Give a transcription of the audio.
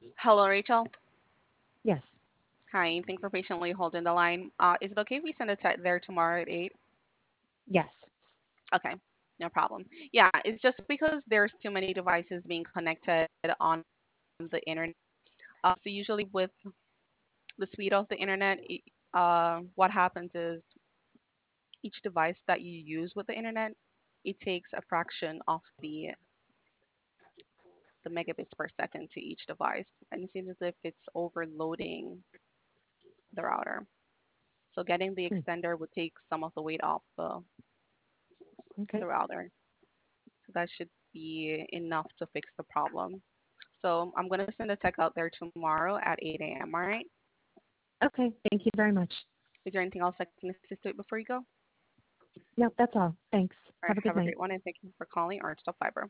Hello, Rachel. Yes. Hi, thanks for patiently holding the line. Is it okay if we send a tech there tomorrow at 8? Yes. Okay, no problem. Yeah, it's just because there's too many devices being connected on the internet. So usually with the speed of the internet, what happens is each device that you use with the internet, it takes a fraction of the megabits per second to each device, and it seems as if it's overloading the router. So getting the Hmm. extender would take some of the weight off Okay. the router. So that should be enough to fix the problem. So I'm going to send a tech out there tomorrow at 8 a.m. All right. Okay. Thank you very much. Is there anything else I can assist with before you go? Yeah, that's all. Thanks. All right. Have a Have good a night. great one, and thank you for calling Arch Fiber.